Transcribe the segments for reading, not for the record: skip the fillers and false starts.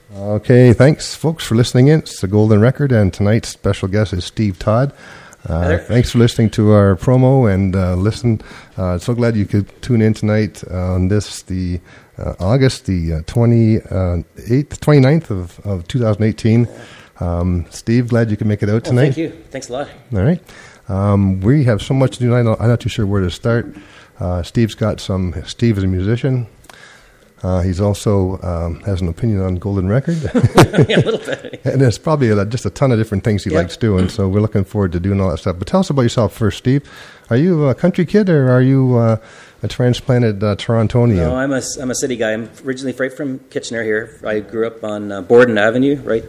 Okay, thanks, folks, for listening in. It's the Golden Record, and tonight's special guest is Steve Todd. Thanks for listening to our promo and listen. So glad you could tune in tonight on this, the August the 29th of 2018. Steve, glad you could make it out tonight. Thank you. Thanks a lot. All right. We have so much to do tonight. I'm not too sure where to start. Steve is a musician. He's also has an opinion on Golden Record. Yeah, a little bit. And there's probably just a ton of different things he likes doing, so we're looking forward to doing all that stuff. But tell us about yourself first, Steve. Are you a country kid, or are you a transplanted Torontonian? No, I'm a city guy. I'm originally right from Kitchener here. I grew up on Borden Avenue, right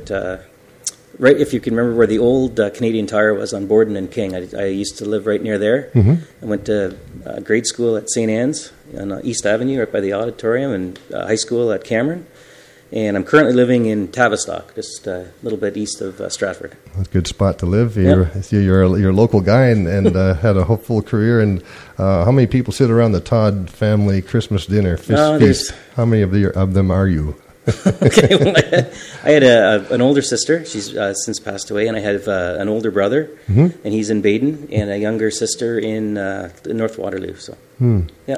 if you can remember where the old Canadian Tire was, on Borden and King. I used to live right near there. Mm-hmm. I went to grade school at St. Anne's on East Avenue, right by the auditorium, and high school at Cameron. And I'm currently living in Tavistock, just a little bit east of Stratford. That's a good spot to live. You're a local guy and had a hopeful career. And how many people sit around the Todd family Christmas dinner feast? How many of them are you? Okay, well, I had an older sister. She's since passed away, and I have an older brother, and he's in Baden, and a younger sister in North Waterloo. So, yeah,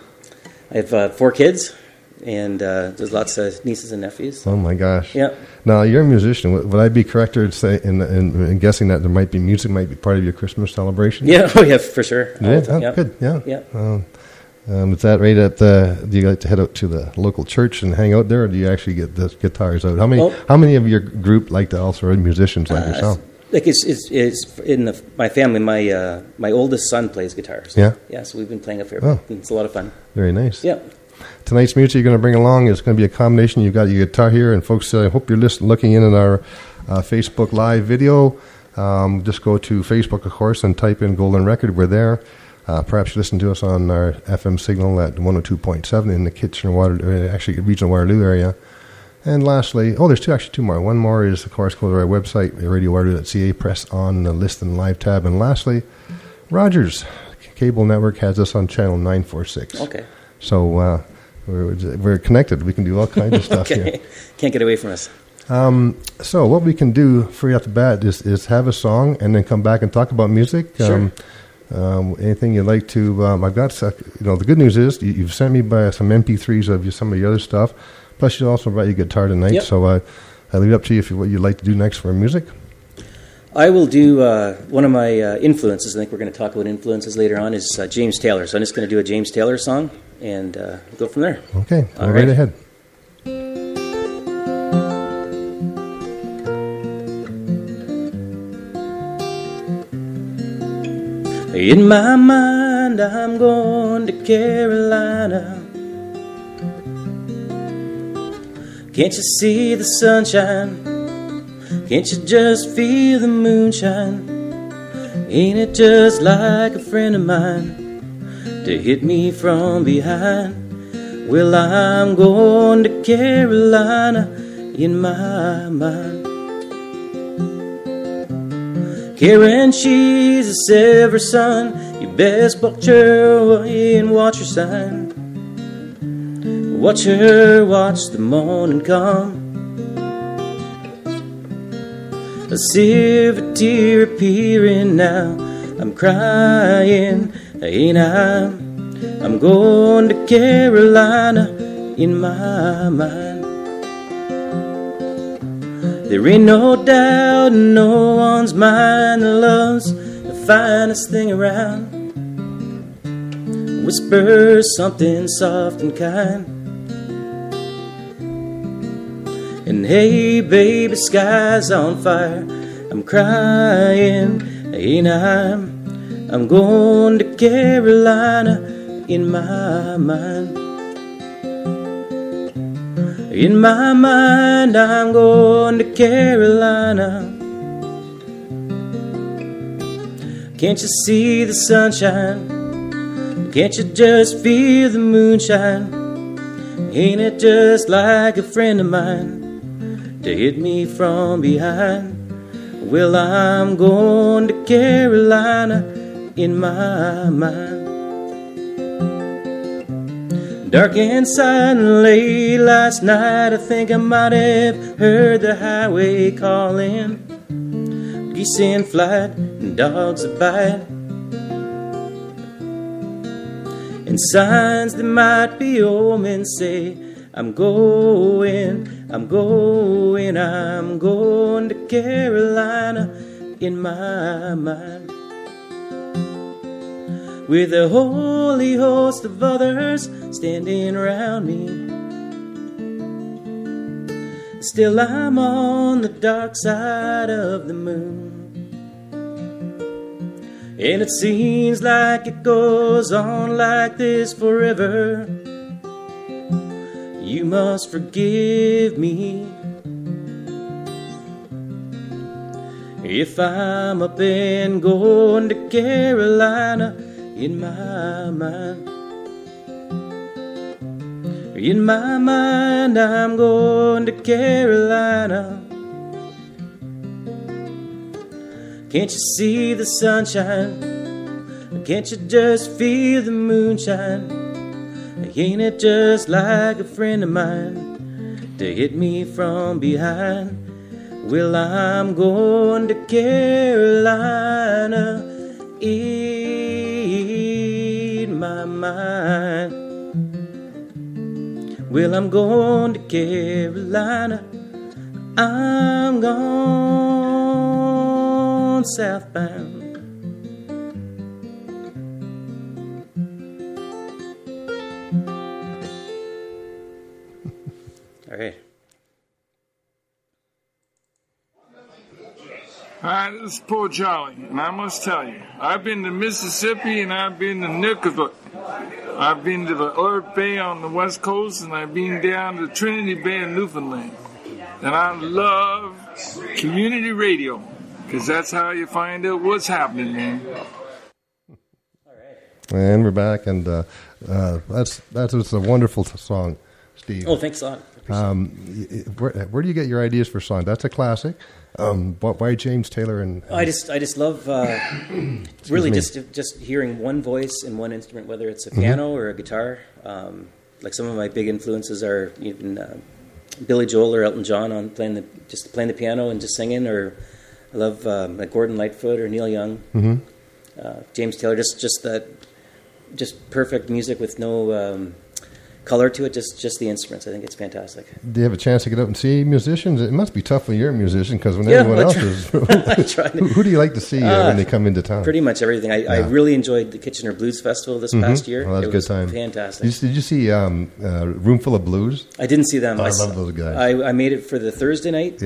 I have 4 kids, and there's lots of nieces and nephews. Oh my gosh! Yeah. Now you're a musician. Would I be correct to say in guessing that music might be part of your Christmas celebration? Yeah. Oh yeah, for sure. Yeah. Good. Yeah. Yeah. Is that right do you like to head out to the local church and hang out there, or do you actually get the guitars out? How many of your group like to also are musicians like yourself? Like it's in my family. My oldest son plays guitar. So, yeah. Yeah. So we've been playing a fair bit. It's a lot of fun. Very nice. Yeah. Tonight's music you're going to bring along is going to be a combination. You've got your guitar here, and folks, I hope you're looking in at our Facebook Live video. Just go to Facebook, of course, and type in Golden Record. We're there. Perhaps you listen to us on our FM signal at 102.7 in the Kitchener, actually regional Waterloo area. And lastly, there's two more. One more is, of course, go to our website, radiowaterloo.ca, press on the list and live tab. And lastly, Rogers Cable Network has us on channel 946. Okay. So we're connected. We can do all kinds of stuff here. Can't get away from us. So what we can do for you off the bat is have a song and then come back and talk about music. Sure. Anything you'd like to? I've got. The good news is you've sent me by some MP3s of some of your other stuff. Plus, you also brought your guitar tonight. Yep. So I leave it up to you what you'd like to do next for music. I will do one of my influences. I think we're going to talk about influences later on. Is James Taylor. So I'm just going to do a James Taylor song and go from there. Okay. Go right ahead. In my mind, I'm going to Carolina. Can't you see the sunshine? Can't you just feel the moonshine? Ain't it just like a friend of mine to hit me from behind? Well, I'm going to Carolina in my mind. Karen, she's a Sever son. You best walk her away and watch her sign. Watch her watch the morning come. A silver tear appearing now. I'm crying, ain't I? I'm going to Carolina in my mind. There ain't no doubt in no one's mind that love's the finest thing around. Whisper something soft and kind. And hey, baby, sky's on fire. I'm crying, ain't I? I'm going to Carolina in my mind. In my mind, I'm going to Carolina. Can't you see the sunshine? Can't you just feel the moonshine? Ain't it just like a friend of mine to hit me from behind? Well, I'm going to Carolina in my mind. Dark and silent late last night, I think I might have heard the highway calling. Geese in flight and dogs that bite, and signs that might be omens say, I'm going to Carolina in my mind. With a holy host of others standing around me, still I'm on the dark side of the moon. And it seems like it goes on like this forever. You must forgive me if I'm up and going to Carolina in my mind. In my mind, I'm going to Carolina. Can't you see the sunshine? Can't you just feel the moonshine? Ain't it just like a friend of mine to hit me from behind? Well, I'm going to Carolina in my mind. Well, I'm going to Carolina. I'm gone southbound. All right. Hi, this is poor Charlie, and I must tell you, I've been to Mississippi and I've been to Nunavut. I've been to the Earth Bay on the West Coast, and I've been down to Trinity Bay in Newfoundland. And I love community radio, because that's how you find out what's happening, man. And we're back, and that's a wonderful song, Steve. Oh, thanks a lot. Where do you get your ideas for songs? That's a classic. Why James Taylor? And I just love really just hearing one voice and one instrument, whether it's a piano or a guitar. Like some of my big influences are even Billy Joel or Elton John on playing the piano and just singing. Or I love like Gordon Lightfoot or Neil Young. James Taylor, just perfect music with no color to it, just the instruments. I think it's fantastic. Do you have a chance to get up and see musicians? It must be tough when you're a musician, because when everyone else is... Who do you like to see when they come into town? Pretty much everything. I really enjoyed the Kitchener Blues Festival this past year. Oh, that was a good time. Fantastic. Did you see Roomful of Blues? I didn't see them. I love those guys. I made it for the Thursday night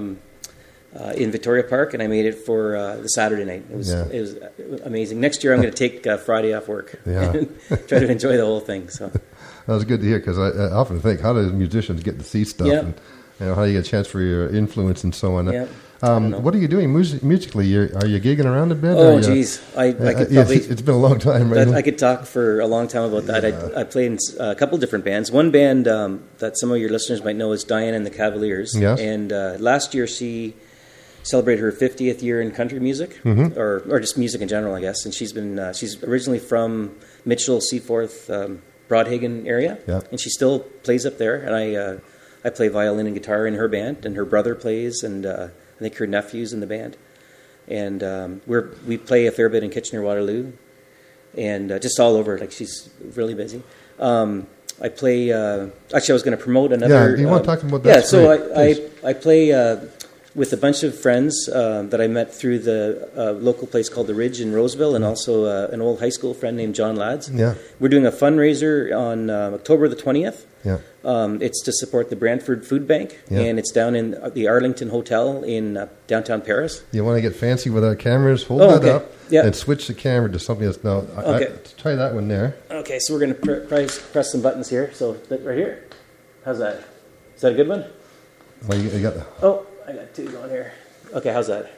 in Victoria Park, and I made it for the Saturday night. It was amazing. Next year I'm going to take Friday off work and try to enjoy the whole thing. So. That was good to hear, because I often think, how do musicians get to see stuff? And, how do you get a chance for your influence and so on? What are you doing musically? Are you gigging around a bit? Oh, geez. I could probably... It's been a long time, right? I could talk for a long time about that. I played in a couple different bands. One band that some of your listeners might know is Diane and the Cavaliers. Yes. And last year she celebrated her 50th year in country music, or just music in general, I guess. And she's originally from Mitchell, Seaforth, Broadhagen area, and she still plays up there. And I play violin and guitar in her band, and her brother plays, and I think her nephew's in the band. And we play a fair bit in Kitchener-Waterloo, and just all over. Like, she's really busy. I play. Actually, I was going to promote another. Yeah, you want to talk about that? Yeah, so I play with a bunch of friends that I met through the local place called The Ridge in Roseville, and also an old high school friend named John Lads. Yeah. We're doing a fundraiser on October the 20th. Yeah. It's to support the Brantford Food Bank, and it's down in the Arlington Hotel in downtown Paris. You want to get fancy with our cameras? Hold that up and switch the camera to something that's now. Try that one there. Okay, so we're going to press some buttons here. So right here. How's that? Is that a good one? Well, you got the... Oh, I got two going here. Okay, how's that?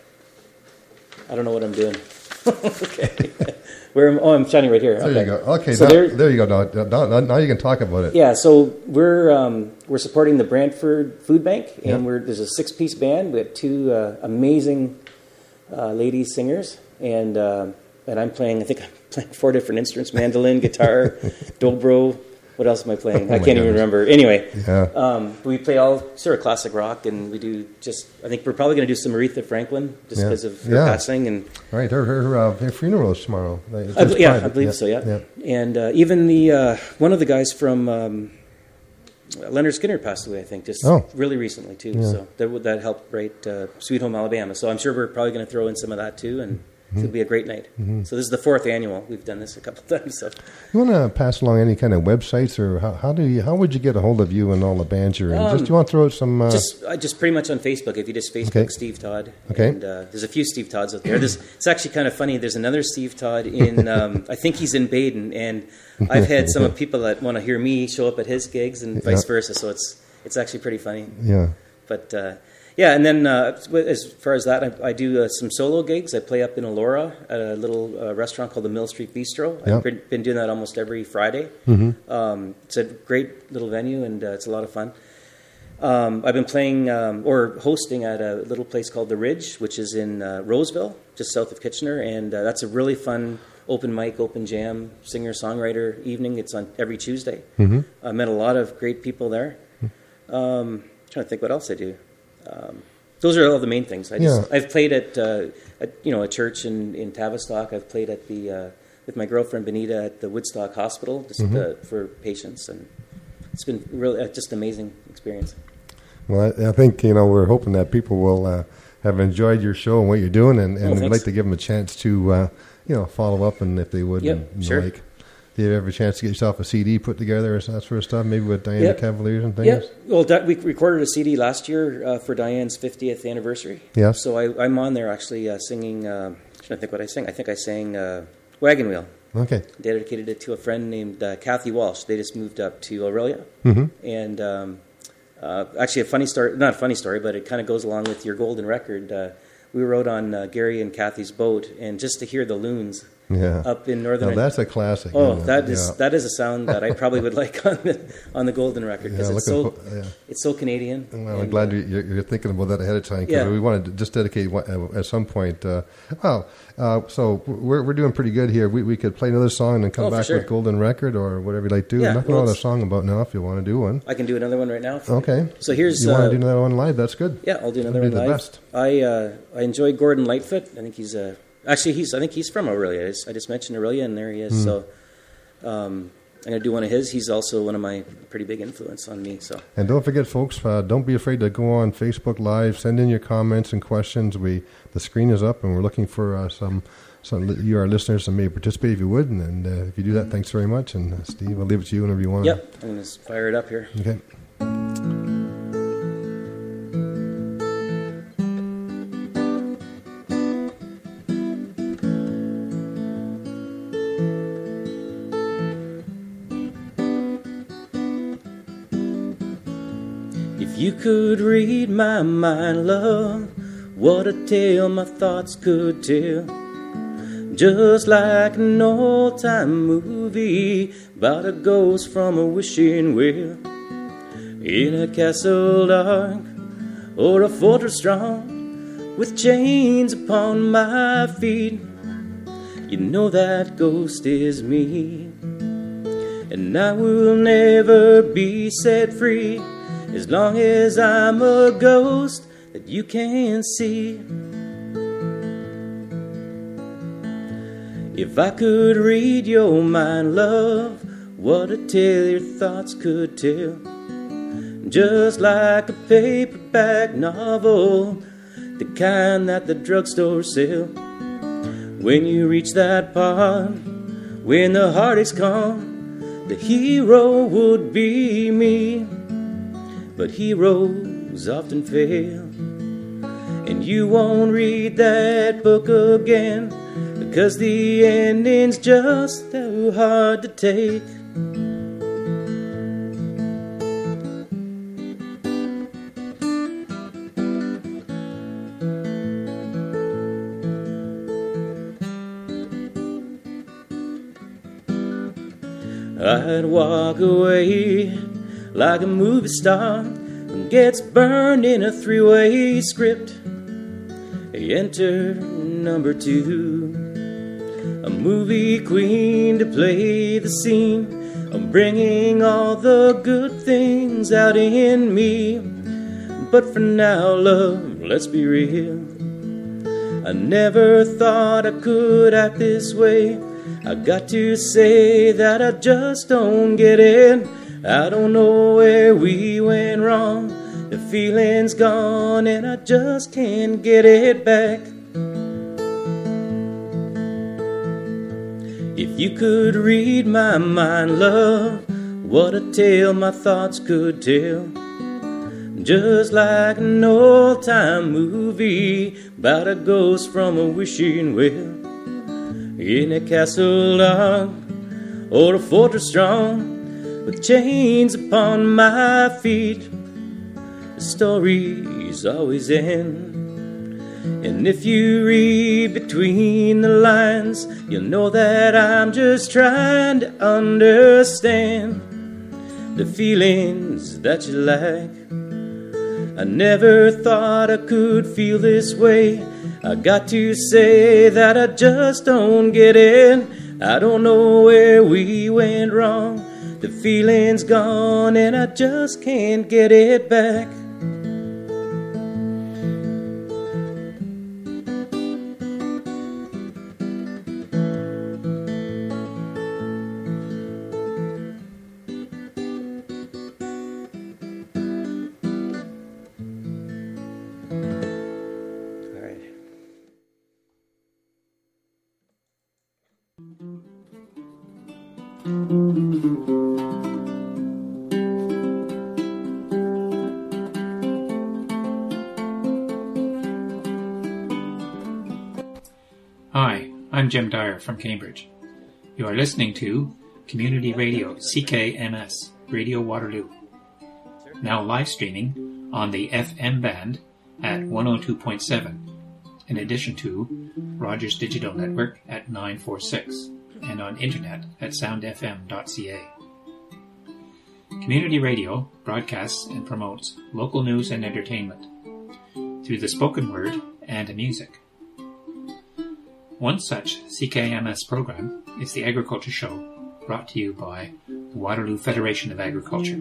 I don't know what I'm doing. Okay. I'm shining right here. There you go. Okay, so there you go. Now you can talk about it. Yeah, so we're supporting the Brantford Food Bank, and there's a 6-piece band. We have two amazing lady singers, and I'm playing. I think I'm playing 4 different instruments: mandolin, guitar, dobro, What else am I playing? Oh I my can't even goodness. remember. Anyway, Yeah. we play all sort of classic rock, and we do just. I think we're probably going to do some Aretha Franklin just Yeah. because of her Yeah. passing, and Right. Her funeral is tomorrow. It's I private. believe so. Yeah. And even the one of the guys from Leonard Skinner passed away. I think just really recently too. Yeah. So that helped write Sweet Home Alabama. So I'm sure we're probably going to throw in some of that too, and it'll be a great night. So this is the 4th annual. We've done this a couple of times. So You want to pass along any kind of websites, or how would you get a hold of you and all the bands you're in? Just you want to throw out some? Just pretty much on Facebook. If you just Facebook Okay. Steve Todd, Okay. and there's a few Steve Todds out there. It's actually kind of funny. There's another Steve Todd in I think he's in Baden, and I've had some of people that want to hear me show up at his gigs and vice versa. So it's actually pretty funny. Yeah. But yeah, and then as far as that, I do some solo gigs. I play up in Elora at a little restaurant called the Mill Street Bistro. Yeah. I've been doing that almost every Friday. It's a great little venue, and it's a lot of fun. I've been playing or hosting at a little place called The Ridge, which is in Roseville, just south of Kitchener, and that's a really fun open mic, open jam, singer-songwriter evening. It's on every Tuesday. I met a lot of great people there. Trying to think what else I do. Those are all the main things. I've played at a church in Tavistock. I've played at the with my girlfriend Benita at the Woodstock Hospital just for patients, and it's been really just an amazing experience. Well, I think we're hoping that people will have enjoyed your show and what you're doing, and we'd like to give them a chance to follow up, and if they would, sure. like. Do you ever have a chance to get yourself a CD put together or that sort of stuff, maybe with Diana Cavaliers and things? Yeah, well, we recorded a CD last year for Diane's 50th anniversary. Yeah. So I'm on there actually singing, I'm trying to think what I sang. I think I sang Wagon Wheel. Okay. Dedicated it to a friend named Kathy Walsh. They just moved up to Aurelia. And actually a funny story, not a funny story, but it kind of goes along with your golden record. We rode on Gary and Kathy's boat, and just to hear the loons up in northern. Now that's a classic. Oh, that is a sound that I probably would like on the golden record because it's so Canadian. Well, I'm glad you're thinking about that ahead of time because we wanted to just dedicate at some point. So we're doing pretty good here. We could play another song and then come back with golden record or whatever you'd like to do. Nothing wrong with a song about now if you want to do one. I can do another one right now. Okay. So here's. You want to do another one live? That's good. Yeah, I'll do another one live. Best. I enjoy Gordon Lightfoot. I think he's I think he's from Aurelia. I just mentioned Aurelia, and there he is. So I'm going to do one of his. He's also one of my pretty big influence on me. So. And don't forget, folks, don't be afraid to go on Facebook Live. Send in your comments and questions. The screen is up, and we're looking for some you, our listeners, to maybe participate if you would. And if you do that, thanks very much. And Steve, I'll leave it to you whenever you want. Yep, I'm going to fire it up here. Okay. If you could read my mind, love, what a tale my thoughts could tell. Just like an old-time movie about a ghost from a wishing well. In a castle dark or a fortress strong, with chains upon my feet, you know that ghost is me. And I will never be set free as long as I'm a ghost that you can't see. If I could read your mind, love, what a tale your thoughts could tell. Just like a paperback novel, the kind that the drugstore sell. When you reach that part, when the heartaches come, the hero would be me. But heroes often fail, and you won't read that book again, because the ending's just too hard to take. I'd walk away like a movie star who gets burned in a three-way script. Enter number 2, a movie queen to play the scene I'm bringing all the good things out in me. But for now, love, let's be real. I never thought I could act this way. I got to say that I just don't get it. I don't know where we went wrong. The feeling's gone and I just can't get it back. If you could read my mind, love, what a tale my thoughts could tell. Just like an old-time movie about a ghost from a wishing well. In a castle dark or a fortress strong, with chains upon my feet, the stories always end. And if you read between the lines, you'll know that I'm just trying to understand the feelings that you lack. I never thought I could feel this way. I got to say that I just don't get it. I don't know where we went wrong. The feeling's gone and I just can't get it back. Hi, I'm Jim Dyer from Cambridge. You are listening to Community Radio CKMS, Radio Waterloo. Now live streaming on the FM band at 102.7, in addition to Rogers Digital Network at 946, and on internet at soundfm.ca. Community Radio broadcasts and promotes local news and entertainment through the spoken word and music. One such CKMS program is the Agriculture Show, brought to you by the Waterloo Federation of Agriculture.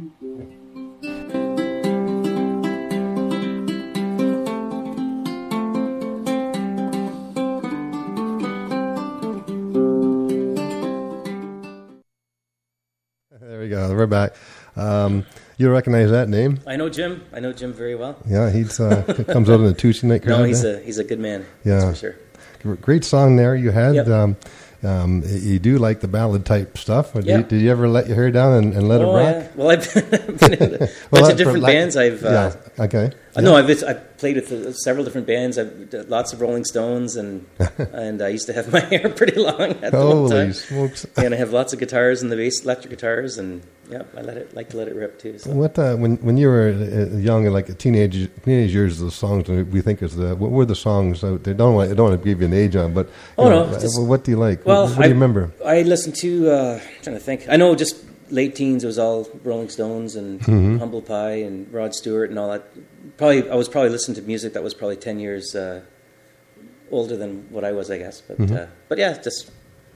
There we go. We're back. You recognize that name? I know Jim. I know Jim very well. Yeah, he's comes out in the Tuesday night crowd. No, he's a good man. Yeah, that's for sure. Great song there you had. Yep. You do like the ballad type stuff. Yep. Did you ever let your hair down and let it rock? Yeah. Well, I've been in a bunch of different bands. Okay. No, I've played with several different bands. I've done lots of Rolling Stones, and I used to have my hair pretty long at the one time. Holy smokes! And I have lots of guitars and the bass, electric guitars, and yeah, I like to let it rip too. So. What when you were young, like a teenage years, the songs we think is what were the songs out there? I don't want to give you an age on, but what do you like? Well, what do you remember? I listened to. I'm trying to think. I know just late teens. It was all Rolling Stones and Humble Pie and Rod Stewart and all that. I was probably listening to music that was probably 10 years older than what I was, I guess. But yeah, just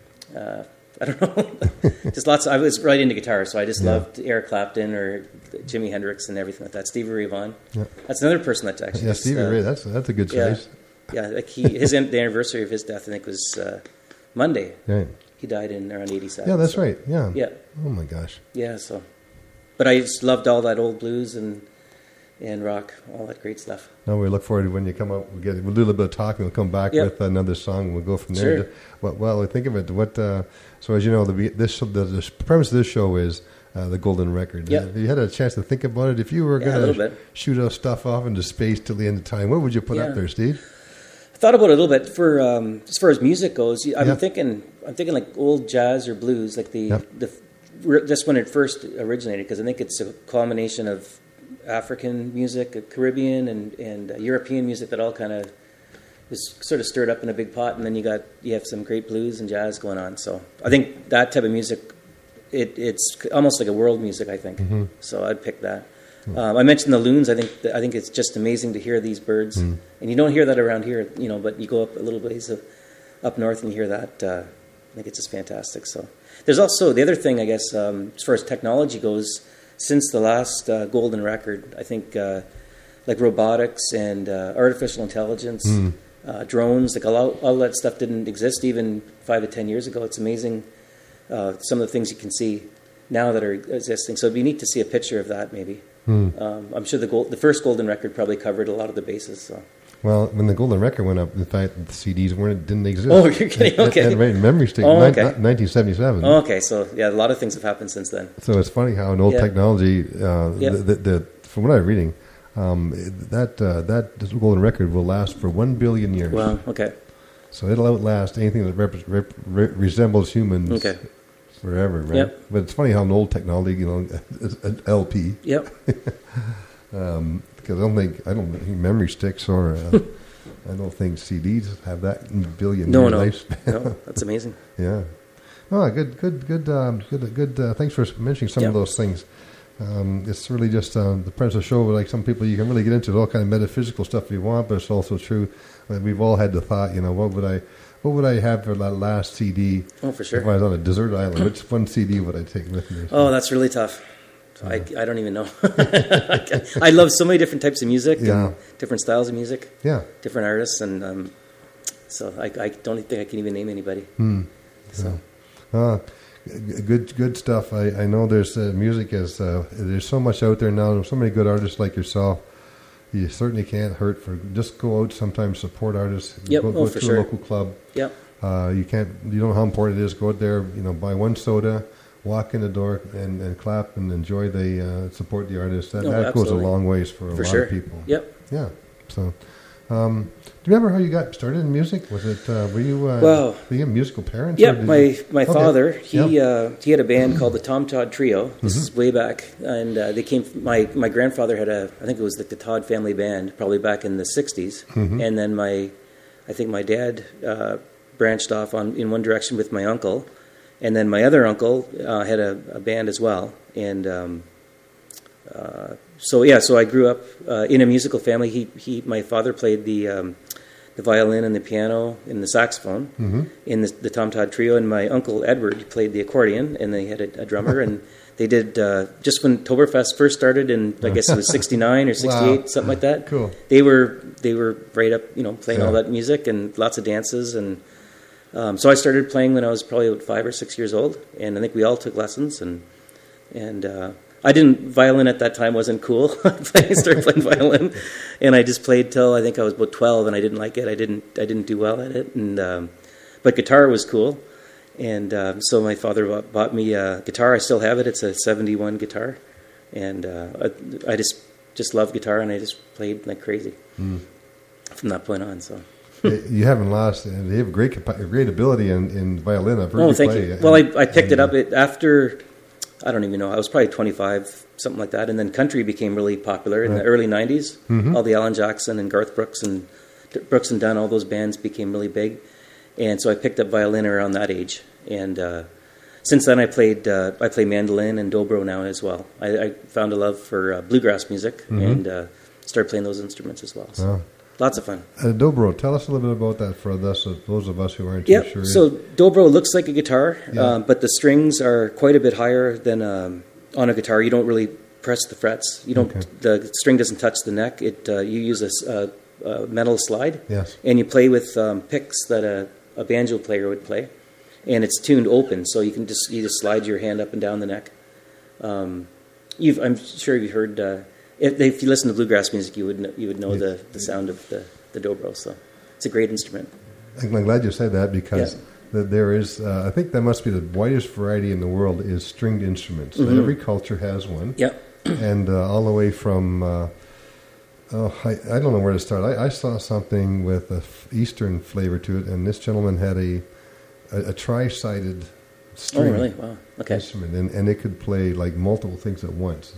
I don't know, just lots. I was right into guitar, so I just loved Eric Clapton or Jimi Hendrix and everything like that. Stevie Ray Vaughan. Yeah. That's another person that actually. Yeah, Stevie Ray. That's a good choice. Yeah, like the anniversary of his death, I think, was Monday. Right. He died in around 87. Yeah, that's right. Yeah. Yeah. Oh my gosh. Yeah. So, but I just loved all that old blues and rock, all that great stuff. No, we look forward to when you come up. We'll do a little bit of talking. We'll come back with another song. We'll go from there. Sure. Well, think of it. So as you know, the premise of this show is the Golden Record. Yeah. If you had a chance to think about it, if you were going to shoot our stuff off into space till the end of time, what would you put up there, Steve? I thought about it a little bit for as far as music goes. I'm thinking like old jazz or blues, like just when it first originated, because I think it's a combination of African music, Caribbean and European music that all kind of is sort of stirred up in a big pot, and then you have some great blues and jazz going on. So I think that type of music, it's almost like a world music, I think. Mm-hmm. So I'd pick that. I mentioned the loons. I think it's just amazing to hear these birds, and you don't hear that around here, but you go up a little ways up north and you hear that think it's just fantastic. So there's also the other thing, I guess, as far as technology goes. Since the last golden record, I think like robotics and artificial intelligence, drones, like all that stuff didn't exist even 5 to 10 years ago. It's amazing some of the things you can see now that are existing. So it'd be neat to see a picture of that maybe. I'm sure the first golden record probably covered a lot of the bases. So. Well, when the golden record went up, in fact, the CDs didn't exist. Oh, you're kidding? Okay. And right, memory stick, 1977. Oh, okay. So, yeah, a lot of things have happened since then. So it's funny how an old technology, from what I'm reading, that golden record will last for 1 billion years. Wow, okay. So it'll outlast anything that resembles humans forever, right? Yep. But it's funny how an old technology, an LP. Yep. Because I don't think memory sticks or I don't think CDs have that billion year lifespan. No, that's amazing. Yeah. Oh, good. Thanks for mentioning some of those things. It's really just the premise of the show. Like some people, you can really get into all kind of metaphysical stuff if you want, but it's also true. We've all had the thought, what would I have for that last CD? Oh, for sure. If I was on a desert island, which one CD would I take with me? Oh, that's really tough. I don't even know. I love so many different types of music, and different styles of music, different artists, and so I don't think I can even name anybody. So. Good stuff. I know there's music there's so much out there now. So many good artists like yourself. You certainly can't hurt for just go out sometimes, support artists. Yep. Go for to sure. a local club. Yep. You don't know how important it is. Go out there, buy one soda, walk in the door and clap and enjoy support the artist. That goes a long ways for a lot of people. Yep. Yeah. So, do you remember how you got started in music? Was it were you musical parents? Yeah, my father he had a band called the Tom Todd Trio. This is way back, and they came. My grandfather had I think it was like the Todd family band, probably back in the '60s, and then I think my dad branched off in one direction with my uncle. And then my other uncle had a band as well, and so I grew up in a musical family. My father played the violin and the piano and the saxophone in the Tom Todd Trio, and my uncle Edward played the accordion, and they had a drummer, and they did just when Toberfest first started, in I guess it was '69 or '68, something like that. Cool. They were right up, playing all that music and lots of dances and. So I started playing when I was probably about 5 or 6 years old, and I think we all took lessons. And I didn't. Violin at that time wasn't cool. I started playing violin, and I just played till I think I was about 12, and I didn't like it. I didn't do well at it, and but guitar was cool, and so my father bought me a guitar. I still have it. It's a '71 guitar, and I just love guitar, and I just played like crazy from that point on. So. You haven't lost. You have great ability in violin. I've heard you thank play. You. Well, I picked it up after, I don't even know, I was probably 25, something like that. And then country became really popular in the early 90s. All the Alan Jackson and Garth Brooks and Dunn, all those bands became really big. And so I picked up violin around that age. And since then I play mandolin and dobro now as well. I found a love for bluegrass music and started playing those instruments as well. So. Lots of fun. Dobro, tell us a little bit about that for those of us who aren't too sure. So dobro looks like a guitar, but the strings are quite a bit higher than on a guitar. You don't really press the frets. You don't. Okay. The string doesn't touch the neck. You use a metal slide, and you play with picks that a banjo player would play, and it's tuned open, so you just slide your hand up and down the neck. I'm sure you've heard. If you listen to bluegrass music, you would know the sound of the dobro. So it's a great instrument. I'm glad you said that because there is. I think that must be the widest variety in the world is stringed instruments. Every culture has one. Yep. And all the way from. I don't know where to start. I saw something with an Eastern flavor to it, and this gentleman had a tri-sided string instrument, and it could play like multiple things at once.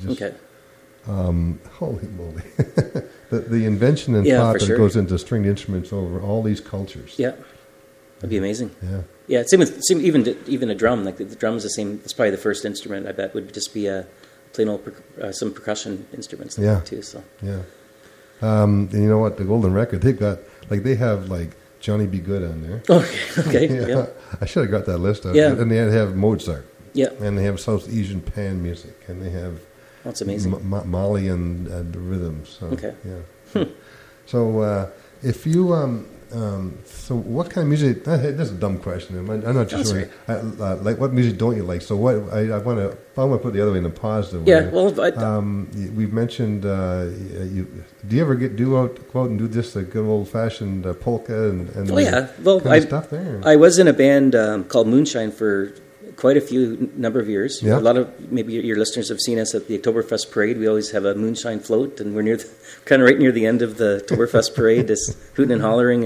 Holy moly! the invention and thought that goes into stringed instruments over all these cultures. Yeah, that'd be amazing. Yeah. Same with even a drum. Like the drum is the same. It's probably the first instrument. I bet would just be a plain old some percussion instruments. Like that too. So and you know what? The Golden Record they have Johnny B. Good on there. Okay. Yeah. I should have got that list out. Yeah. And they have Mozart. Yeah. And they have South Asian pan music. And they have That's amazing. Malian rhythms. So, Okay. Yeah. So if you... so what kind of music? This is a dumb question. I'm not just sure. Like, what music don't you like? So what? I want to put it the other way in a positive way. Yeah. Well, we've mentioned. Do you ever go out and do just a good old fashioned polka and oh yeah. Well, kind of stuff there? I was in a band called Moonshine for quite a number of years. Yeah. A lot of maybe your listeners have seen us at the Oktoberfest parade. We always have a moonshine float, and we're kind of right near the end of the Oktoberfest parade, just hooting and hollering.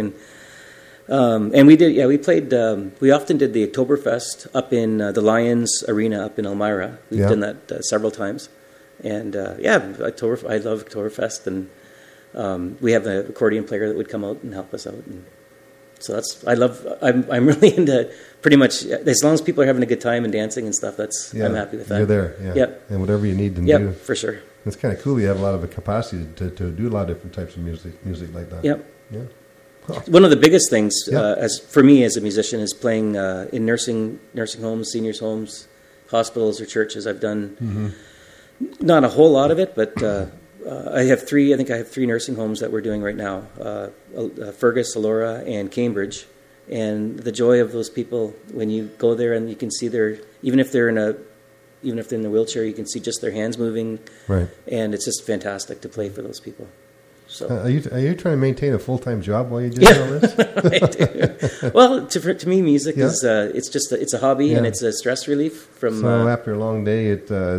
And we did, we played. We often did the Oktoberfest up in the Lions Arena up in Elmira. We've done that several times, and I love Oktoberfest, and we have an accordion player that would come out and help us out. And so I'm really into pretty much as long as people are having a good time and dancing and stuff. I'm happy with that. You're there, yeah. Yep. And whatever you need to do. Yeah, for sure. It's kind of cool. You have a lot of a capacity to do a lot of different types of music like that. Yep. Yeah. Oh. One of the biggest things, as for me as a musician, is playing in nursing homes, seniors' homes, hospitals, or churches. I've done not a whole lot of it, but I have three. I think I have 3 nursing homes that we're doing right now: Fergus, Elora, and Cambridge. And the joy of those people when you go there and you can see even if they're in the wheelchair, you can see just their hands moving. Right. And it's just fantastic to play for those people. So are you trying to maintain a full-time job while you do all this? I do. Well, to me, music is it's a hobby and it's a stress relief from. So after a long day,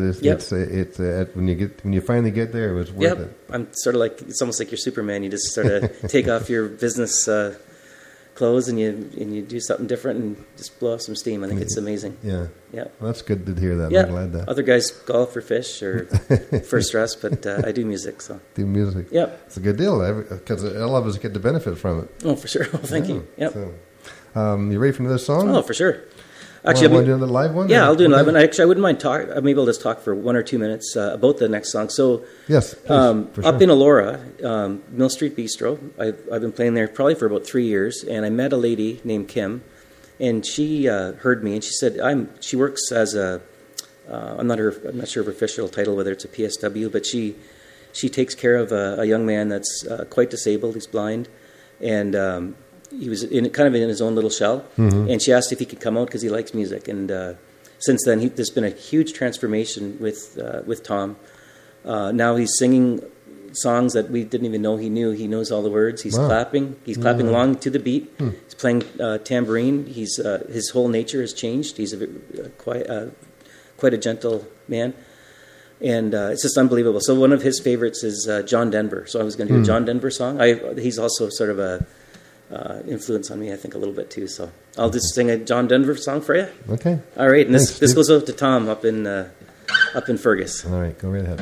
when you finally get there, it was worth it. I'm sort of like it's almost like you're Superman. You just sort of take off your business clothes and you do something different and just blow off some steam. I think it's amazing. Yeah. Yeah. Well, that's good to hear that. Yeah. I'm glad that. Other guys golf or fish or for stress, but I do music. So. Do music. Yep. It's a good deal because a lot of us get the benefit from it. Oh, for sure. Well, thank you. Yep. So, you ready for another song? Oh, for sure. Actually, want to do another live one? Yeah, I'll do another one. Actually, I wouldn't mind talk. Maybe I'll just talk for 1 or 2 minutes about the next song. So, yes, please, up in Elora, Mill Street Bistro. I've been playing there probably for about 3 years, and I met a lady named Kim, and she heard me, and she said she works as a. I'm not sure of her official title, whether it's a PSW, but she takes care of a young man that's quite disabled. He's blind, and he was in his own little shell, and she asked if he could come out because he likes music. And since then, there's been a huge transformation with Tom. Now he's singing songs that we didn't even know he knew. He knows all the words. He's clapping. He's clapping along to the beat. He's playing tambourine. His whole nature has changed. He's quite a gentle man. And it's just unbelievable. So one of his favorites is John Denver. So I was going to do a John Denver song. He's also sort of a influence on me, I think, a little bit too. So I'll just sing a John Denver song for you. Okay. All right. And this goes out to Tom up in Fergus. All right. Go right ahead.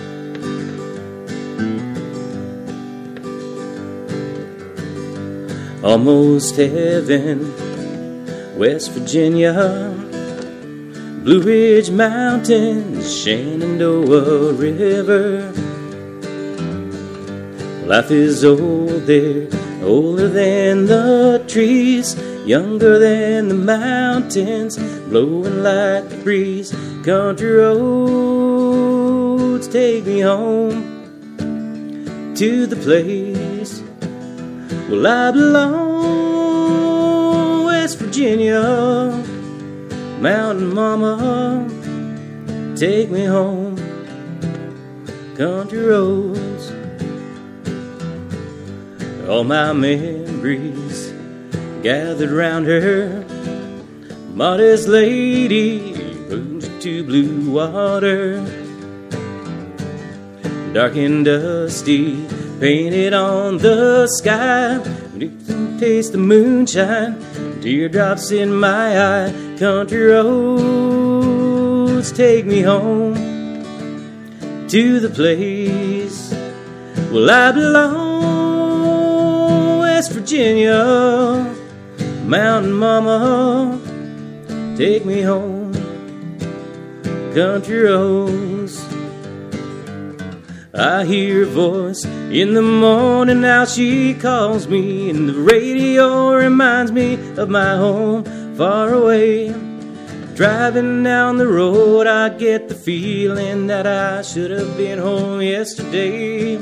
Almost heaven, West Virginia, Blue Ridge Mountains, Shenandoah River. Life is old there, older than the trees, younger than the mountains, blowing like the breeze. Country roads take me home to the place well I belong, West Virginia. Mountain mama, take me home, country roads. All my memories gathered round her, modest lady, rooted to blue water. Dark and dusty, painted on the sky, you can taste the moonshine, teardrops in my eye. Country roads take me home to the place well I belong, West Virginia. Mountain mama, take me home, country roads. I hear a voice in the morning, now she calls me, and the radio reminds me of my home far away. Driving down the road, I get the feeling that I should have been home yesterday.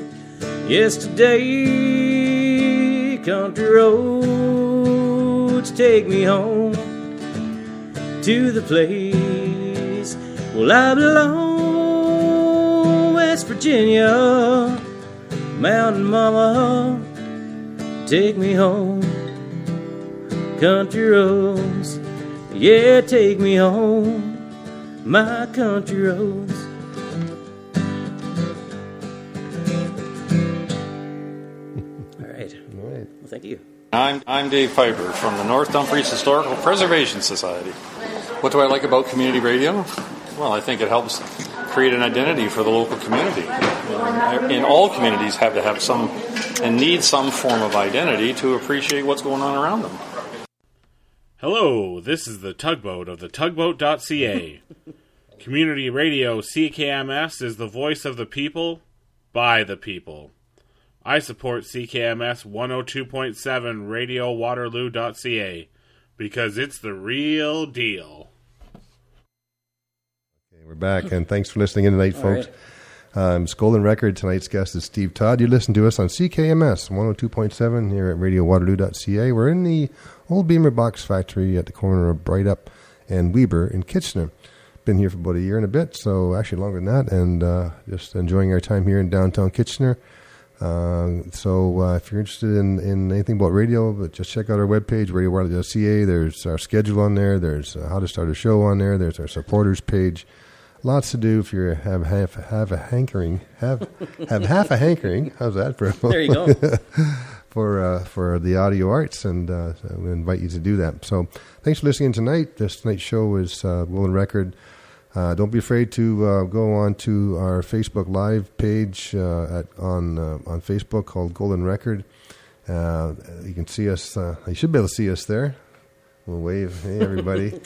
Yesterday, country roads take me home to the place well I belong, West Virginia. Mountain mama, take me home. Country roads, yeah, take me home, my country roads. All right. Well, thank you. I'm Dave Piper from the North Dumfries Historical Preservation Society. What do I like about community radio? Well, I think it helps create an identity for the local community. And all communities have to have some and need some form of identity to appreciate what's going on around them. Hello, this is the Tugboat of the Tugboat.ca. Community radio CKMS is the voice of the people, by the people. I support CKMS 102.7 Radio Waterloo.ca because it's the real deal. Okay, we're back, and thanks for listening in tonight, folks. It's Golden Record. Tonight's guest is Steve Todd. You listen to us on CKMS 102.7 here at Radio Waterloo.ca. We're in the old Beamer Box Factory at the corner of Bright Up and Weber in Kitchener. Been here for about a year and a bit, so actually longer than that, and just enjoying our time here in downtown Kitchener. So if you're interested in anything about radio, but just check out our webpage, radiowaterloo.ca. There's our schedule on there. There's how to start a show on there. There's our supporters page. Lots to do if you have half a hankering. Have half a hankering. How's that for? There you go. for the audio arts, and we invite you to do that. So thanks for listening tonight. Tonight's show is Golden Record. Don't be afraid to go on to our Facebook Live page on Facebook called Golden Record. You can see us. You should be able to see us there. We'll wave. Hey, everybody.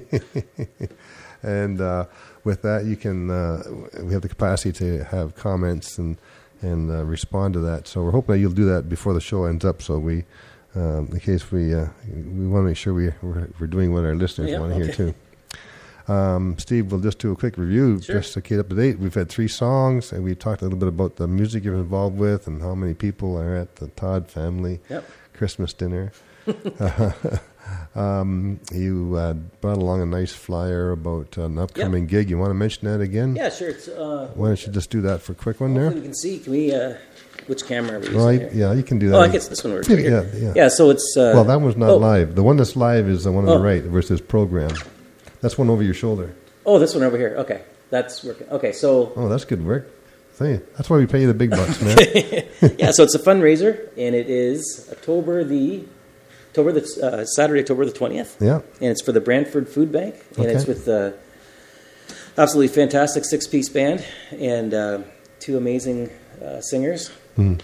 And with that, you can. We have the capacity to have comments and respond to that. So we're hoping that you'll do that before the show ends up. So we, in case we want to make sure we're doing what our listeners want to hear too. Steve, we'll just do a quick review, just to keep up to date. We've had 3 songs, and we talked a little bit about the music you're involved with and how many people are at the Todd family Christmas dinner. You brought along a nice flyer about an upcoming gig. You want to mention that again? Yeah, sure. It's, why don't you just do that for a quick one there? We can see. Can we? Which camera are we using here? Yeah, you can do that. Oh, I guess this one works. Yeah. So it's. Well, that one's not live. The one that's live is the one on the right versus program. That's one over your shoulder. Oh, this one over here. Okay, that's working. Okay, so. Oh, that's good work. That's why we pay you the big bucks, man. Yeah, so it's a fundraiser, and it is Saturday, October the 20th. Yeah. And it's for the Brantford Food Bank, and it's with the absolutely fantastic 6-piece band and 2 amazing singers, and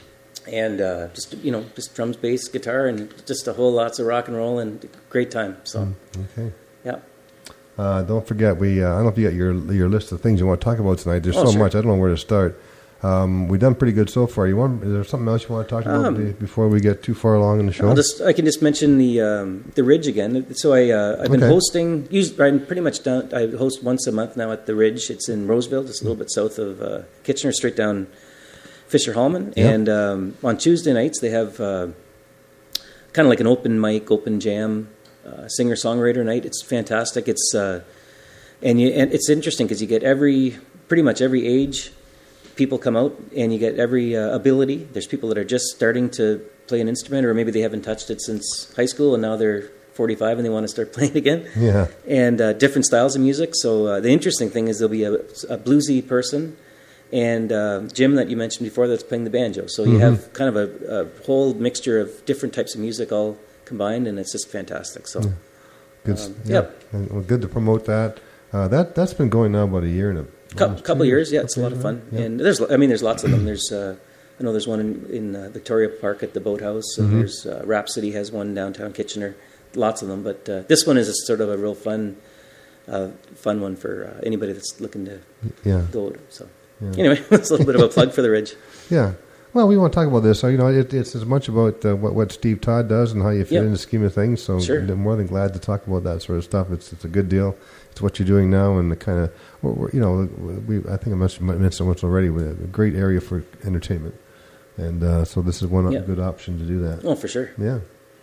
just drums, bass, guitar, and just lots of rock and roll and great time. So. Okay. Yeah. Don't forget, I don't know if you got your list of things you want to talk about tonight. There's so much. I don't know where to start. We've done pretty good so far. Is there something else you want to talk about before we get too far along in the show? I can just mention the Ridge again. So I've been hosting. I'm pretty much done. I host once a month now at the Ridge. It's in Roseville, just a little bit south of Kitchener, straight down Fisher Hallman. Yep. And on Tuesday nights they have kind of like an open mic, open jam. Singer-songwriter night. It's fantastic. It's and it's interesting because you get pretty much every age. People come out, and you get every ability. There's people that are just starting to play an instrument, or maybe they haven't touched it since high school, and now they're 45 and they want to start playing again. Yeah. And different styles of music. So the interesting thing is there'll be a bluesy person, and Jim that you mentioned before that's playing the banjo. So you have kind of a whole mixture of different types of music all combined, and it's just fantastic. So, good. And good to promote that. That's been going now about a year and a couple of years. Yeah, it's a lot of fun. Yeah. And there's lots of them. There's I know there's one in Victoria Park at the Boathouse, and there's Rhapsody has one downtown Kitchener. Lots of them, but this one is sort of a real fun one for anybody that's looking to go. So Anyway, it's a little bit of a plug for the Ridge. Yeah. Well, we want to talk about this. So, it's as much about what Steve Todd does and how you fit in the scheme of things. So Sure. I'm more than glad to talk about that sort of stuff. It's a good deal. It's what you're doing now, and the kind of, I think I mentioned so much already. A great area for entertainment, and so this is one good option to do that. Oh, for sure. Yeah.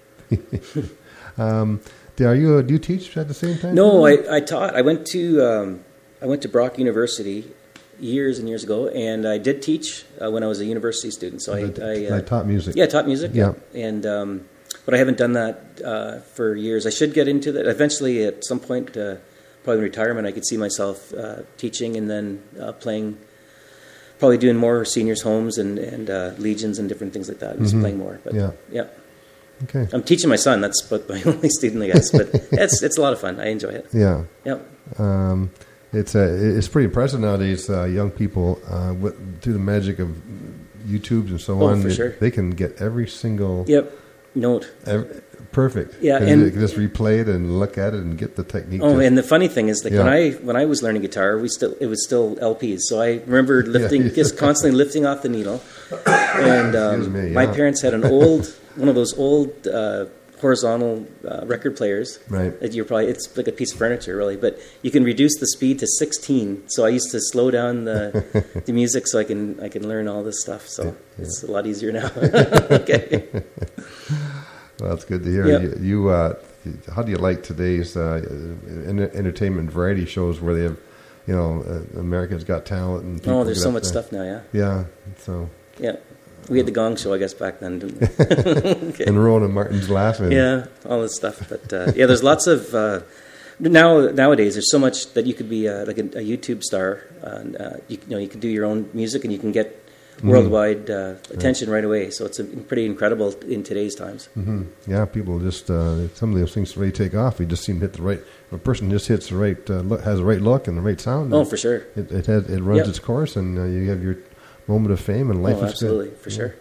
Do you teach at the same time? No, I taught. I went to Brock University years and years ago, and I did teach when I was a university student. So I taught music. Yeah, I taught music. Yeah. And but I haven't done that for years. I should get into that eventually. At some point, probably in retirement, I could see myself teaching and then playing. Probably doing more seniors' homes and legions and different things like that. And just playing more. But yeah. Okay. I'm teaching my son. That's about my only student, I guess. But it's a lot of fun. I enjoy it. Yeah. Yep. It's pretty impressive nowadays. Young people, through the magic of YouTubes and so on, for sure. they can get every single note. Perfect. Yeah, and they can just replay it and look at it and get the technique. And the funny thing is, when I was learning guitar, it was still LPs. So I remember just constantly lifting off the needle. And my parents had one of those old horizontal record players. Right. That it's like a piece of furniture, really. But you can reduce the speed to 16. So I used to slow down the music so I can learn all this stuff. So it's a lot easier now. Okay. Well, that's good to hear. Yep. You how do you like today's entertainment variety shows where they have, America's Got Talent and people there's so much stuff now. Yeah. Yeah. So. Yeah. We had the Gong Show, I guess, back then, didn't we? Okay. And Rona Martin's laughing. Yeah, all this stuff. But there's lots of nowadays. There's so much that you could be like a YouTube star. You can do your own music and you can get worldwide attention right away. So it's pretty incredible in today's times. Mm-hmm. Yeah, people just some of those things really take off. You just seem to hit the right. If a person just hits the right, has the right look and the right sound. Oh, for sure. It runs its course, and you have your moment of fame, and life is absolutely, good. For sure.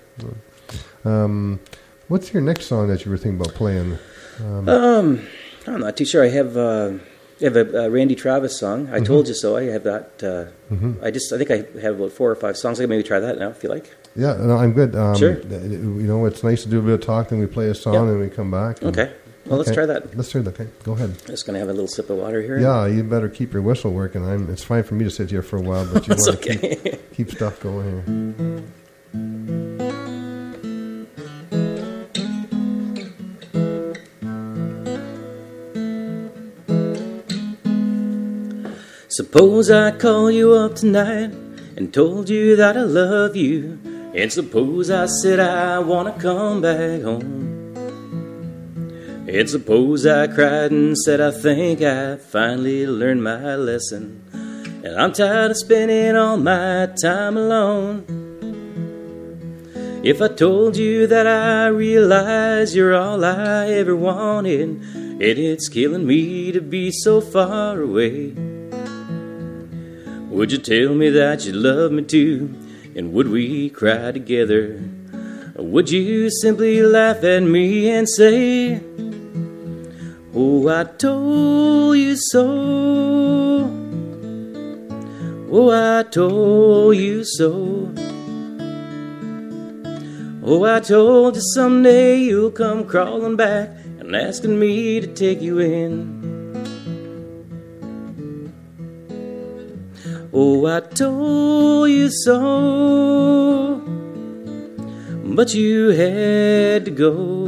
What's your next song that you were thinking about playing? I'm not too sure. I have a Randy Travis song. I Told You So. I have that. I think I have about 4 or 5 songs. I can maybe try that now if you like. Yeah, no, I'm good. Sure. It's nice to do a bit of talking. We play a song and we come back. Okay. Well, let's try that. Let's try that. Okay, go ahead. I'm just going to have a little sip of water here. Yeah, you better keep your whistle working. It's fine for me to sit here for a while, but you want to keep stuff going here. Suppose I call you up tonight and told you that I love you, and suppose I said I want to come back home. And suppose I cried and said I think I finally learned my lesson, and I'm tired of spending all my time alone. If I told you that I realize you're all I ever wanted, and it's killing me to be so far away, would you tell me that you love me too, and would we cry together? Or would you simply laugh at me and say, oh, I told you so. Oh, I told you so. Oh, I told you someday you'll come crawling back and asking me to take you in. Oh, I told you so, but you had to go.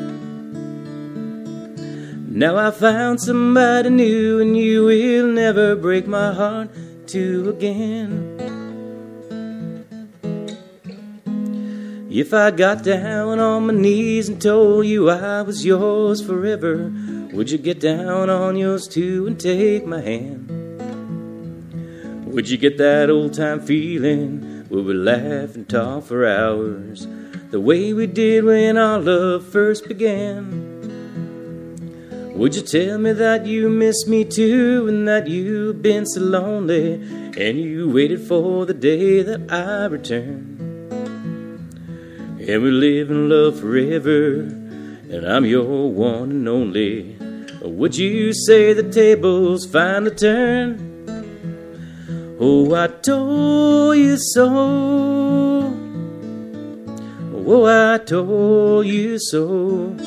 Now I found somebody new, and you will never break my heart too again. If I got down on my knees and told you I was yours forever, would you get down on yours too and take my hand? Would you get that old-time feeling where we laugh and talk for hours, the way we did when our love first began? Would you tell me that you miss me too, and that you've been so lonely, and you waited for the day that I returned? And we live in love forever, and I'm your one and only. Or would you say the tables finally turned? Oh, I told you so. Oh, I told you so.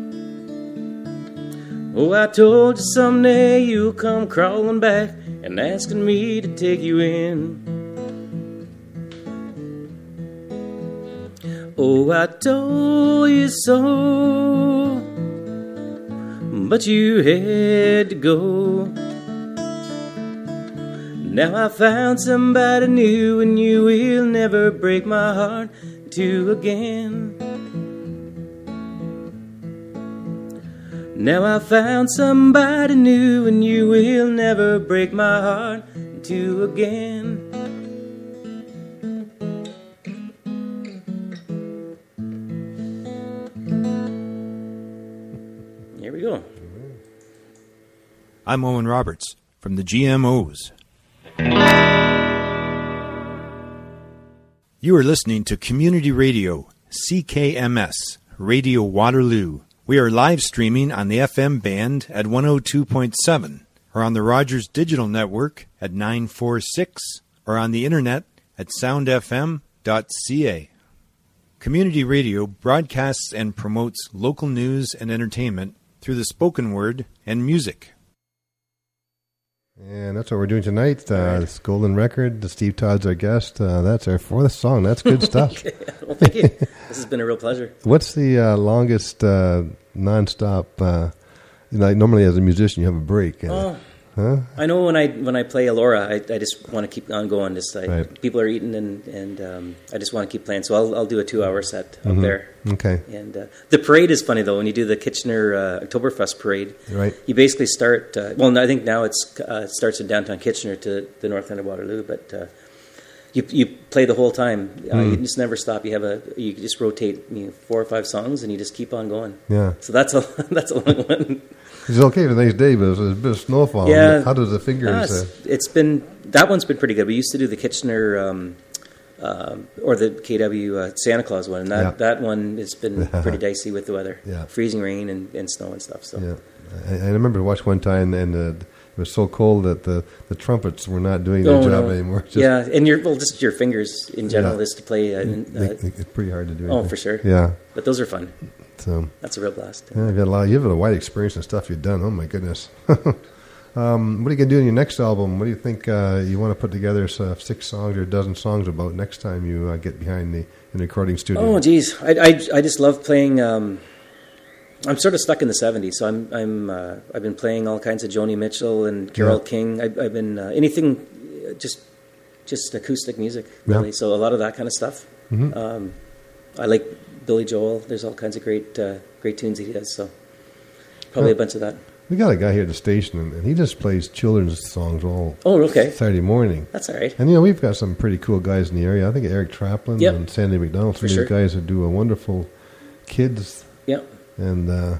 Oh, I told you someday you'll come crawling back and asking me to take you in. Oh, I told you so, but you had to go. Now I found somebody new, and you will never break my heart too again. Now I found somebody new, and you will never break my heart too again. Here we go. I'm Owen Roberts from the GMOs. You are listening to Community Radio, CKMS, Radio Waterloo. We are live streaming on the FM band at 102.7, or on the Rogers Digital Network at 946, or on the internet at soundfm.ca. Community Radio broadcasts and promotes local news and entertainment through the spoken word and music. And that's what we're doing tonight. This Golden Record. Steve Todd's our guest. That's our fourth song. That's good stuff. Okay. Well, thank you. This has been a real pleasure. What's the longest nonstop? Normally, as a musician, you have a break. I know when I play Elora, I just want to keep on going. Right. People are eating, and I just want to keep playing. So I'll do a 2-hour set up there. Okay. And the parade is funny though. When you do the Kitchener Oktoberfest parade, right? You basically start. I think now it starts in downtown Kitchener to the north end of Waterloo, but you play the whole time. You just never stop. You just rotate 4 or 5 songs, and you just keep on going. Yeah. So that's a long one. It's okay for the next day, but there's a bit of snowfall. Yeah. How does the fingers? That one's been pretty good. We used to do the Kitchener or the KW Santa Claus one, and that one has been pretty dicey with the weather. Yeah. Freezing rain and snow and stuff. So yeah, I remember watching one time, and it was so cold that the trumpets were not doing their job anymore. And just your fingers in general, just to play. It's pretty hard to do. Oh, for sure. Yeah, but those are fun. So that's a real blast. Yeah, you have a wide experience and stuff you've done. Oh my goodness. What are you gonna do in your next album? What do you think you want to put together 6 songs or a dozen songs about next time you get behind the recording studio? Oh geez, I just love playing. I'm sort of stuck in the '70s, so I've been playing all kinds of Joni Mitchell and Carole King. I've been anything, just acoustic music really. Yeah. So a lot of that kind of stuff. Mm-hmm. I like Billy Joel. There's all kinds of great tunes he does. So probably a bunch of that. We got a guy here at the station, and he just plays children's songs all Saturday morning. That's all right. And we've got some pretty cool guys in the area. I think Eric Traplin and Sandy McDonald, some of these guys who do a wonderful kids. Yeah. And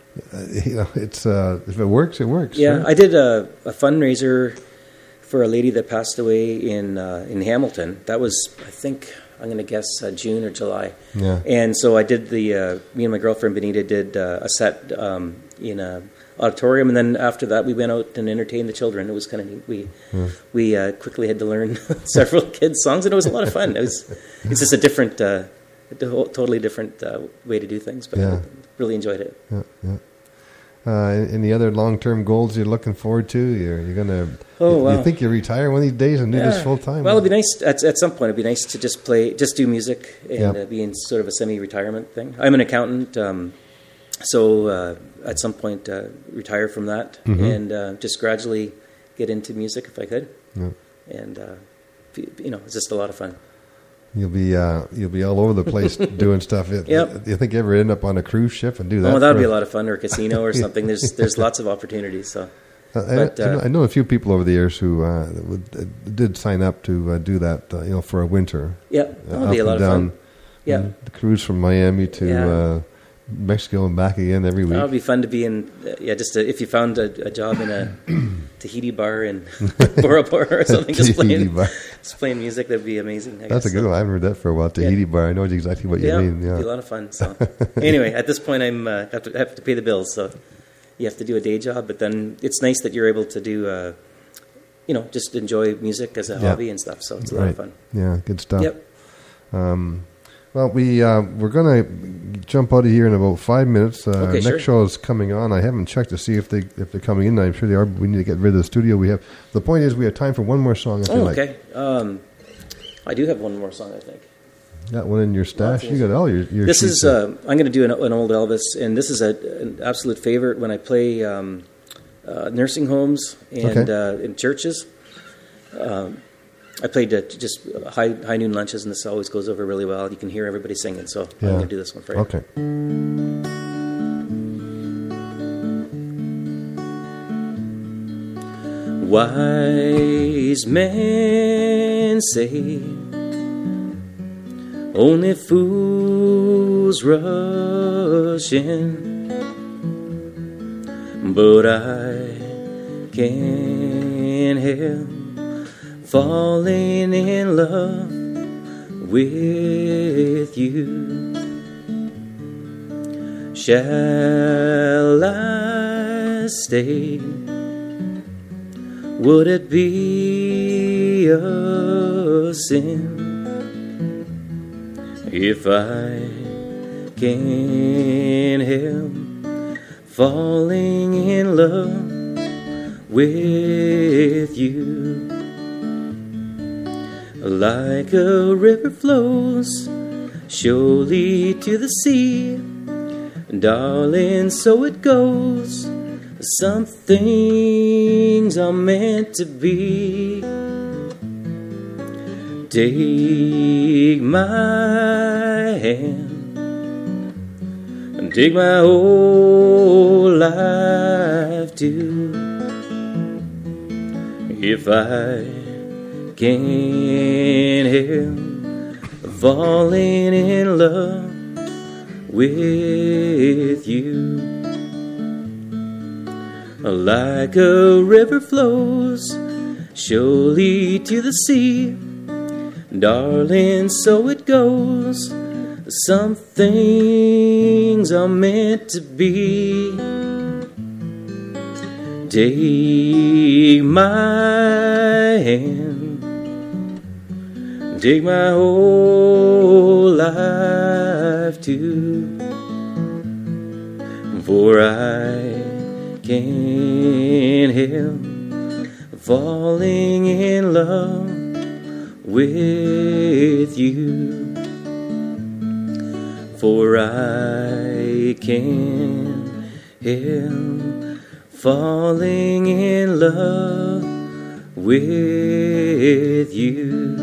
it's if it works, it works. Yeah, right? I did a fundraiser for a lady that passed away in Hamilton. That was, I think, I'm going to guess June or July. Yeah. And so I did me and my girlfriend Benita did a set in a auditorium, and then after that we went out and entertained the children. It was kind of neat. We quickly had to learn several kids' songs, and it was a lot of fun. It's just a different, totally different way to do things, but I really enjoyed it. Yeah, yeah. Any other long-term goals you're looking forward to? You're gonna. You think you retire one of these days and do this full time? Well, it'd be nice at some point. It'd be nice to just do music and be in sort of a semi-retirement thing. I'm an accountant, so at some point retire from that and just gradually get into music if I could. Yeah. And it's just a lot of fun. You'll be all over the place doing stuff. Do you think you ever end up on a cruise ship and do that? Oh, that'd be a lot of fun, or a casino or something. There's lots of opportunities. So, I know a few people over the years who did sign up to do that. For a winter. Yeah, that'll be a lot of fun. Yeah, the cruise from Miami to Mexico and back again every week. That would be fun to be in. If you found a job in a Tahiti bar in Bora Bora or something, just playing music, that'd be amazing. That's a good one. I haven't heard that for a while. Tahiti bar. I know exactly what you mean. Yeah, it'd be a lot of fun. So anyway, at this point, I'm have to pay the bills. So you have to do a day job, but then it's nice that you're able to do just enjoy music as a hobby and stuff. So it's a lot of fun. Yeah, good stuff. Yep. Well, we're going to jump out of here in about 5 minutes. Okay, next show is coming on. I haven't checked to see if they're coming in. I'm sure they are. But we need to get rid of the studio. The point is we have time for one more song. If you like. Okay. I do have one more song, I think. Got one in your stash. You got all your. This is. I'm going to do an old Elvis, and this is an absolute favorite when I play nursing homes and in churches. I played just high noon lunches, and this always goes over really well. You can hear everybody singing, so I'm going to do this one for you. Okay. Wise men say only fools rush in, but I can't help falling in love with you. Shall I stay? Would it be a sin if I can't help falling in love with you? Like a river flows surely to the sea, darling, so it goes. Some things are meant to be. Take my hand and take my whole life too. If I can't help falling in love with you. Like a river flows surely to the sea, darling, so it goes. Some things are meant to be. Take my hand, take my whole life too, for I can't help falling in love with you. For I can't help falling in love with you.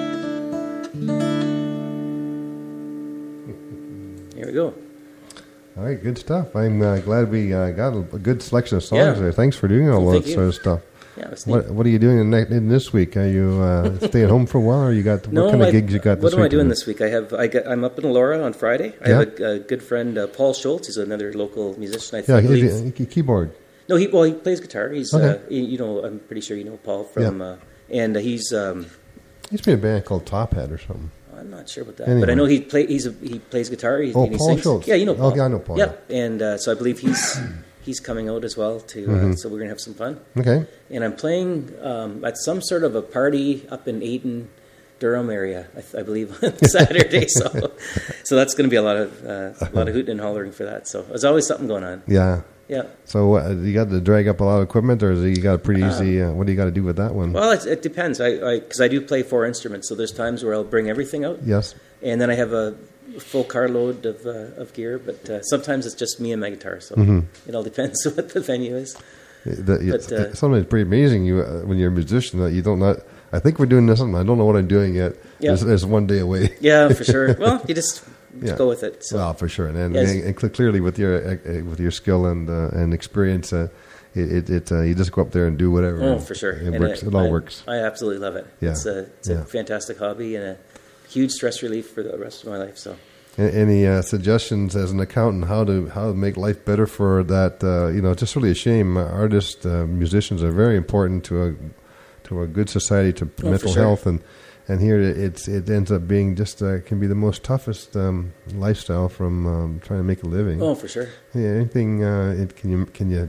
Here we go. All right, good stuff. I'm glad we got a good selection of songs there. Thanks for doing all that sort of stuff. Yeah, what are you doing in this week? Are you staying home for a while, or you got what kind of gigs you got this week? What am I doing this week? I'm up in Elora on Friday. I have a good friend, Paul Schultz. He's another local musician. He's keyboard. No, he plays guitar. He's I'm pretty sure you know Paul from and he's been in a band called Top Hat or something. I'm not sure about that, but I know he plays guitar. And he Paul sings. Schultz. Yeah, you know Paul. Okay, I know Paul. Yeah, and so I believe he's coming out as well too. So we're gonna have some fun. Okay. And I'm playing at some sort of a party up in Ayton, Durham area, I believe, on Saturday. So that's going to be a lot of hooting and hollering for that. So there's always something going on. Yeah. Yeah. So you got to drag up a lot of equipment, or you got a pretty easy? What do you got to do with that one? Well, it depends. Because I do play 4 instruments, so there's times where I'll bring everything out. Yes. And then I have a full carload of gear, but sometimes it's just me and my guitar. So it all depends what the venue is. Sometimes it's pretty amazing when you're a musician that you don't know. I think we're doing this. I don't know what I'm doing yet. Yeah. There's one day away. Yeah, for sure. Well, you just go with it. So. Well, for sure, and clearly with your skill and experience, you just go up there and do whatever. Oh, for sure. It works. It all works. I absolutely love it. Yeah. It's a fantastic hobby and a huge stress relief for the rest of my life. So. Any suggestions as an accountant how to make life better for that? It's just really a shame. Artists, musicians are very important to a good society, to mental health, and here it ends up being just can be the most toughest lifestyle from trying to make a living. Oh, for sure. Yeah. Anything? Can you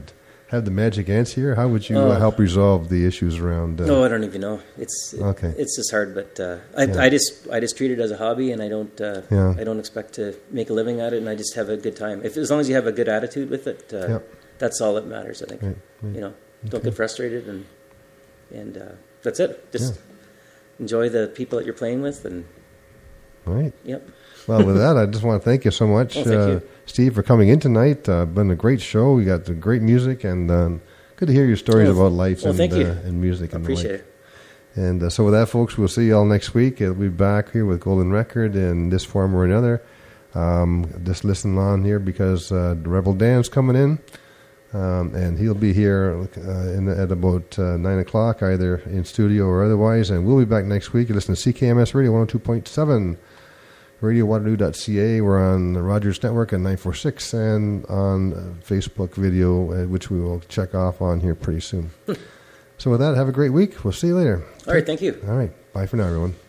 have the magic answer? How would you help resolve the issues around? No, I don't even know. It's just hard, but I just treat it as a hobby, and I don't expect to make a living at it, and I just have a good time. As long as you have a good attitude with it, that's all that matters. I think. Right. Don't get frustrated, and that's it. Just enjoy the people that you're playing with, and right. Yep. Well, with that, I just want to thank you so much, thank you. Steve, for coming in tonight. Been a great show. You got the great music, and good to hear your stories about life and music. I appreciate it. And so with that, folks, we'll see you all next week. We'll be back here with Golden Record in this form or another. Just listen on here because Rebel Dan's coming in, and he'll be here at about 9 o'clock, either in studio or otherwise. And we'll be back next week. You listen to CKMS Radio 102.7. RadioWaterloo.ca. We're on the Rogers Network at 946 and on Facebook video, which we will check off on here pretty soon. So with that, have a great week. We'll see you later. All right, thank you. All right, bye for now, everyone.